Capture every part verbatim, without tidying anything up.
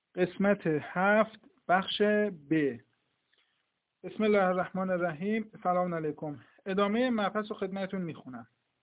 قسمت هفت بخش ب. بسم الله الرحمن الرحیم. سلام علیکم. ادامه مبحث رو خدمتتون میخونم.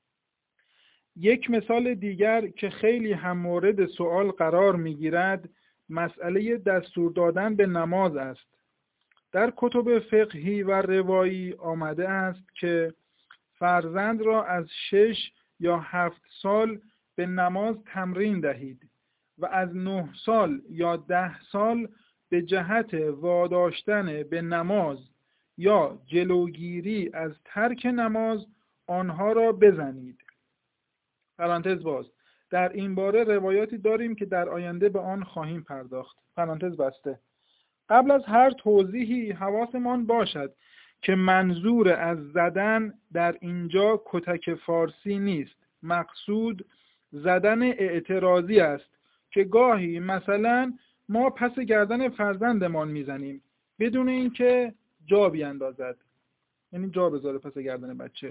یک مثال دیگر که خیلی هم مورد سوال قرار میگیرد مسئله دستور دادن به نماز است. در کتب فقهی و روایی آمده است که فرزند را از شش یا هفت سال به نماز تمرین دهید و از نه سال یا ده سال به جهت واداشتن به نماز یا جلوگیری از ترک نماز آنها را بزنید. پرانتز باز. در این باره روایاتی داریم که در آینده به آن خواهیم پرداخت. پرانتز بسته. قبل از هر توضیحی حواسمان باشد که منظور از زدن در اینجا کتک فارسی نیست. مقصود زدن اعتراضی است که گاهی مثلا ما پس گردن فرزندمان میزنیم بدون اینکه جا بیاندازد، یعنی جا بذاره پس گردن بچه،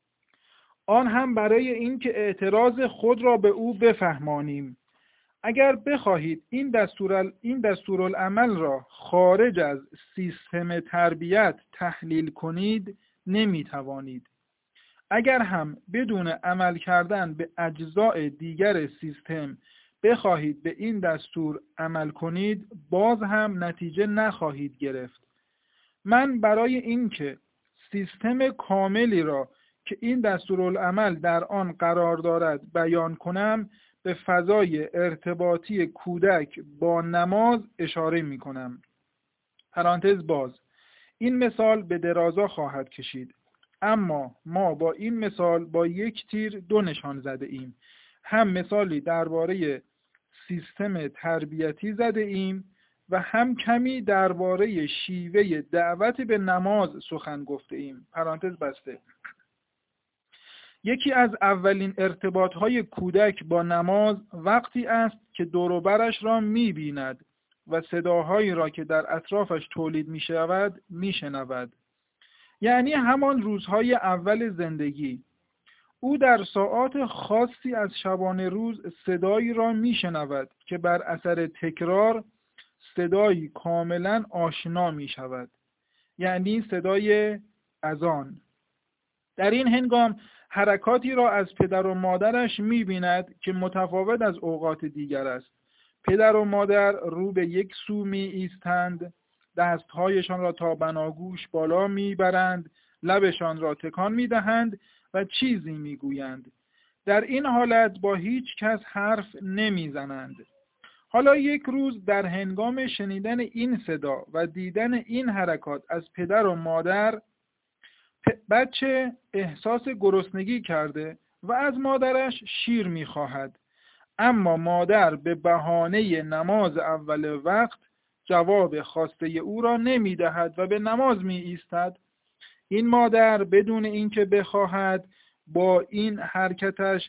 آن هم برای اینکه اعتراض خود را به او بفهمانیم. اگر بخواهید این دستور این دستورالعمل را خارج از سیستم تربیت تحلیل کنید نمیتوانید. اگر هم بدون عمل کردن به اجزاء دیگر سیستم بخواهید به این دستور عمل کنید باز هم نتیجه نخواهید گرفت. من برای اینکه سیستم کاملی را که این دستورالعمل در آن قرار دارد بیان کنم به فضای ارتباطی کودک با نماز اشاره می کنم. پرانتز باز. این مثال به درازا خواهد کشید، اما ما با این مثال با یک تیر دو نشان زده ایم. هم مثالی درباره سیستم تربیتی زده ایم و هم کمی درباره شیوه دعوت به نماز سخن گفته ایم. پرانتز بسته. یکی از اولین ارتباطهای کودک با نماز وقتی است که دور و برش را می‌بیند و صداهایی را که در اطرافش تولید می‌شود می‌شنود. یعنی همان روزهای اول زندگی. او در ساعات خاصی از شبانه روز صدایی را می‌شنود که بر اثر تکرار صدایی کاملا آشنا می‌شود، یعنی صدای اذان. در این هنگام حرکاتی را از پدر و مادرش می‌بیند که متفاوت از اوقات دیگر است. پدر و مادر رو به یک سو می ایستند، دستهایشان را تا بناگوش بالا میبرند، لبشان را تکان میدهند و چیزی میگویند. در این حالت با هیچ کس حرف نمیزنند. حالا یک روز در هنگام شنیدن این صدا و دیدن این حرکات از پدر و مادر، بچه احساس گرسنگی کرده و از مادرش شیر میخواهد، اما مادر به بهانه نماز اول وقت جواب خواسته او را نمیدهد و به نماز می ایستد. این مادر بدون اینکه بخواهد با این حرکتش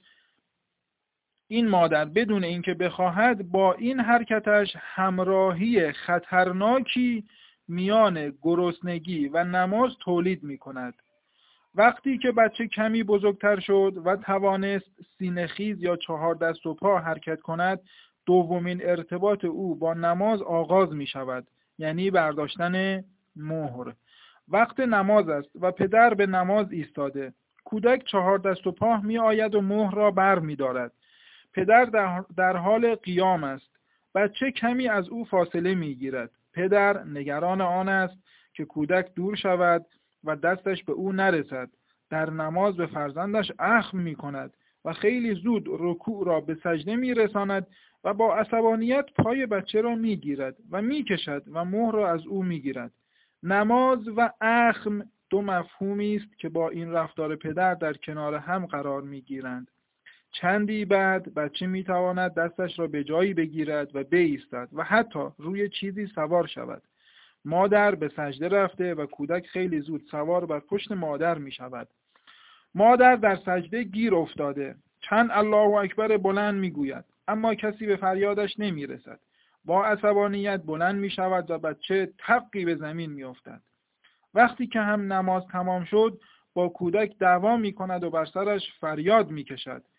این مادر بدون اینکه بخواهد با این حرکتش همراهی خطرناکی میان گرسنگی و نماز تولید می کند. وقتی که بچه کمی بزرگتر شد و توانست سینه‌خیز یا چهار دست و پا حرکت کند، دومین ارتباط او با نماز آغاز می شود، یعنی برداشتن مهر. وقت نماز است و پدر به نماز ایستاده. کودک چهار دست و پا می آید و مهر را بر می دارد. پدر در حال قیام است. بچه کمی از او فاصله می گیرد. پدر نگران آن است که کودک دور شود و دستش به او نرسد. در نماز به فرزندش اخم می کند و خیلی زود رکوع را به سجده می رساند و با عصبانیت پای بچه را می گیرد و می کشد و مهر را از او می گیرد. نماز و اخم دو مفهومی است که با این رفتار پدر در کنار هم قرار می گیرند. چندی بعد بچه می تواند دستش را به جایی بگیرد و بایستد و حتی روی چیزی سوار شود. مادر به سجده رفته و کودک خیلی زود سوار بر پشت مادر می شود. مادر در سجده گیر افتاده. چند الله اکبر بلند می گوید، اما کسی به فریادش نمی رسد. با عصبانیت بلند می شود و بچه تقی به زمین می افتد. وقتی که هم نماز تمام شد با کودک دعوا می کند و بر سرش فریاد می کشد.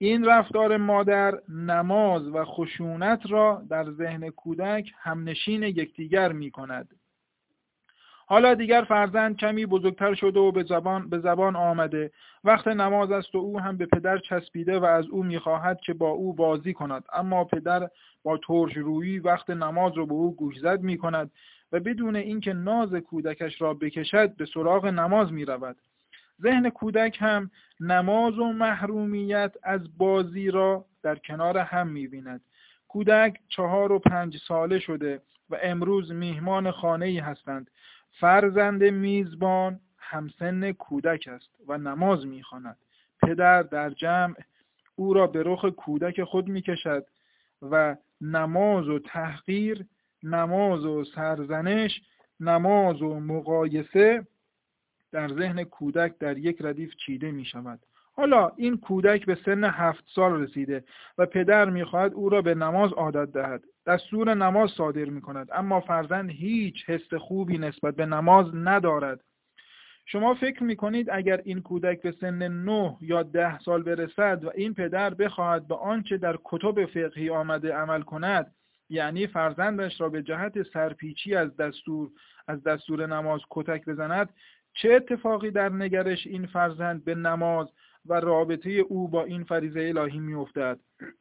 این رفتار مادر نماز و خشونت را در ذهن کودک همنشین یکدیگر می‌کند. حالا دیگر فرزند کمی بزرگتر شده و به زبان به زبان آمده. وقت نماز است و او هم به پدر چسبیده و از او می‌خواهد که با او بازی کند، اما پدر با ترش رویی وقت نماز را به او گوشزد می‌کند و بدون اینکه ناز کودکش را بکشد به سراغ نماز می‌رود. ذهن کودک هم نماز و محرومیت از بازی را در کنار هم می‌بیند. کودک چهار و پنج ساله شده و امروز میهمان خانه‌ای هستند. فرزند میزبان همسن کودک است و نماز می‌خواند. پدر در جمع او را به رخ کودک خود می‌کشد و نماز و تحقیر، نماز و سرزنش، نماز و مقایسه در ذهن کودک در یک ردیف چیده می شود. حالا این کودک به سن هفت سال رسیده و پدر می خواهد او را به نماز عادت دهد. دستور نماز صادر می کند، اما فرزند هیچ حس خوبی نسبت به نماز ندارد. شما فکر می کنید اگر این کودک به سن نه یا ده سال برسد و این پدر بخواهد به آنچه در کتب فقهی آمده عمل کند، یعنی فرزندش را به جهت سرپیچی از دستور از دستور نماز کتک بزند، چه اتفاقی در نگرش این فرزند به نماز و رابطه او با این فریضه الهی می‌افتد؟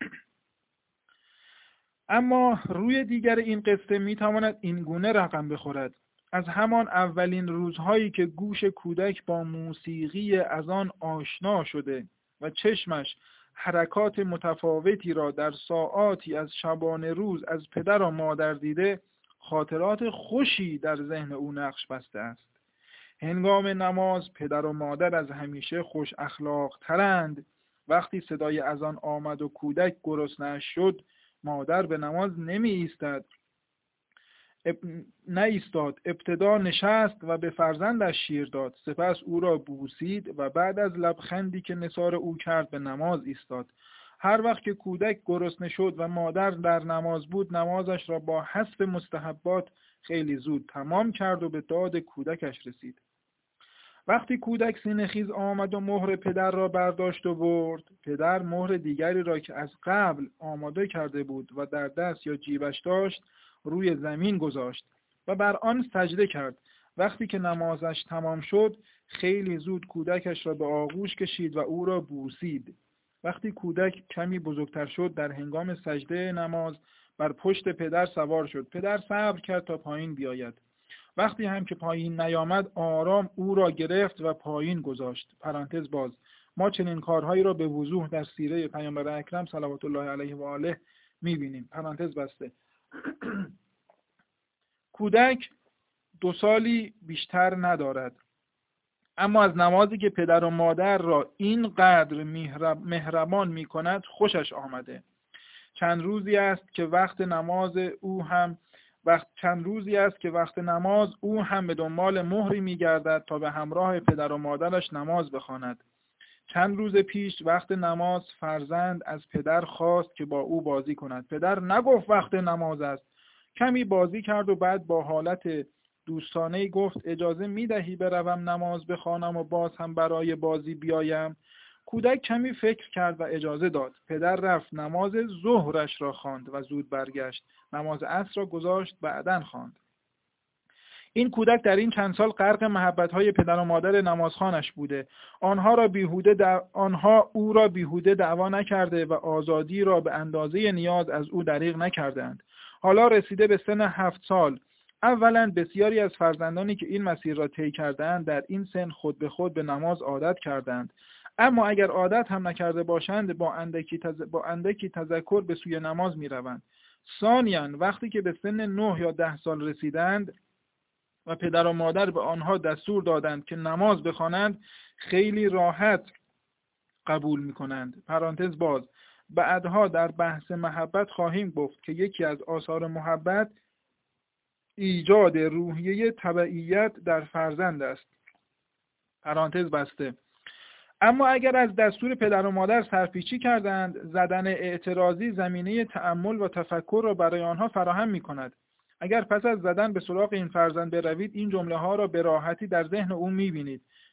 اما روی دیگر این قصه می‌تواند این گونه رقم بخورد: از همان اولین روزهایی که گوش کودک با موسیقی از آن آشنا شده و چشمش حرکات متفاوتی را در ساعاتی از شبانه روز از پدر و مادر دیده، خاطرات خوشی در ذهن او نقش بسته است. هنگام نماز پدر و مادر از همیشه خوش اخلاق ترند. وقتی صدای اذان آمد و کودک گرسنه‌اش شد، مادر به نماز نمی ایستد اب... نه ایستاد. ابتدا نشست و به فرزندش شیر داد، سپس او را بوسید و بعد از لبخندی که نثار او کرد به نماز ایستاد. هر وقت که کودک گرسنه شد و مادر در نماز بود، نمازش را با حذف مستحبات خیلی زود تمام کرد و به داد کودکش رسید. وقتی کودک سینه‌خیز آمد و مهر پدر را برداشت و برد، پدر مهر دیگری را که از قبل آماده کرده بود و در دست یا جیبش داشت روی زمین گذاشت و بر آن سجده کرد. وقتی که نمازش تمام شد، خیلی زود کودکش را به آغوش کشید و او را بوسید. وقتی کودک کمی بزرگتر شد، در هنگام سجده نماز بر پشت پدر سوار شد. پدر صبر کرد تا پایین بیاید. وقتی هم که پایین نیامد، آرام او را گرفت و پایین گذاشت. پرانتز باز. ما چنین کارهایی را به وضوح در سیره پیامبر اکرم صلوات الله علیه و آله می‌بینیم. پرانتز بسته. کودک دو سالی بیشتر ندارد، اما از نمازی که پدر و مادر را اینقدر مهربان می‌کند خوشش آمده. چند روزی است که وقت نماز او هم وقت چند روزی است که وقت نماز او هم به دنبال مهری می‌گردد تا به همراه پدر و مادرش نماز بخواند. چند روز پیش وقت نماز فرزند از پدر خواست که با او بازی کند. پدر نگفت وقت نماز است. کمی بازی کرد و بعد با حالت دوستانه‌ای گفت اجازه می‌دهی بروم نماز بخوانم و باز هم برای بازی بیایم؟ کودک کمی فکر کرد و اجازه داد. پدر رفت نماز ظهرش را خواند و زود برگشت. نماز عصر را گذاشت بعداً خواند. این کودک در این چند سال غرق محبت‌های پدر و مادر نمازخوانش بوده. آنها را بیهوده دع... آنها او را بیهوده دعوا نکرده و آزادی را به اندازه نیاز از او دریغ نکردند. حالا رسیده به سن هفت سال. اولا بسیاری از فرزندانی که این مسیر را طی کردند در این سن خود به خود به نماز عادت کردند. اما اگر عادت هم نکرده باشند با اندکی, تز... با اندکی تذکر به سوی نماز می روند. ثانیاً وقتی که به سن نه یا ده سال رسیدند و پدر و مادر به آنها دستور دادند که نماز بخوانند، خیلی راحت قبول می کنند. پرانتز باز. بعدها در بحث محبت خواهیم گفت که یکی از آثار محبت ایجاد روحیه تبعیت در فرزند است. پرانتز بسته. اما اگر از دستور پدر و مادر سرپیچی کردند، زدن اعتراضی زمینه تأمل و تفکر را برای آنها فراهم می کند. اگر پس از زدن به سراغ این فرزند بروید، این جمله ها را به راحتی در ذهن او می بینید.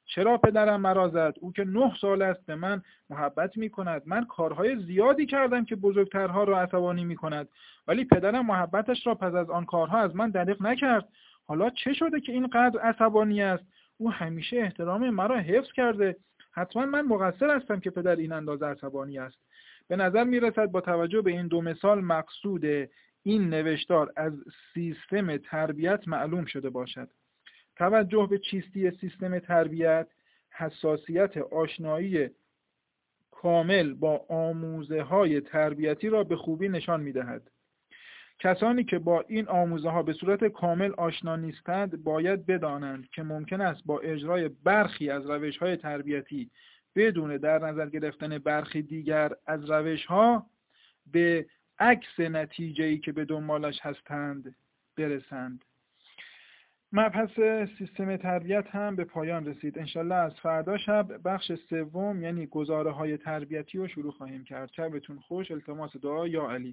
چرا پدرم مرا زد؟ او که نه سال است به من محبت می کند. من کارهای زیادی کردم که بزرگترها را عصبانی می کند، ولی پدرم محبتش را پس از آن کارها از من دریغ نکرد. حالا چه شده که اینقدر عصبانی است؟ او همیشه احترام مرا حفظ کرده. حتما من مقصر هستم که پدر این اندازه عصبانی است. به نظر می رسد با توجه به این دو مثال مقصود این نوشتار از سیستم تربیت معلوم شده باشد. توجه به چیستی سیستم تربیت، حساسیت آشنایی کامل با آموزه های تربیتی را به خوبی نشان می دهد. کسانی که با این آموزه ها به صورت کامل آشنا نیستند باید بدانند که ممکن است با اجرای برخی از روش های تربیتی بدون در نظر گرفتن برخی دیگر از روش ها به عکس نتیجه‌ای که به دنبالش هستند برسند. مبحث سیستم تربیت هم به پایان رسید. انشالله از فردا شب بخش سوم یعنی گزاره های تربیتی رو شروع خواهیم کرد. شبتون خوش. التماس دعا یا علی.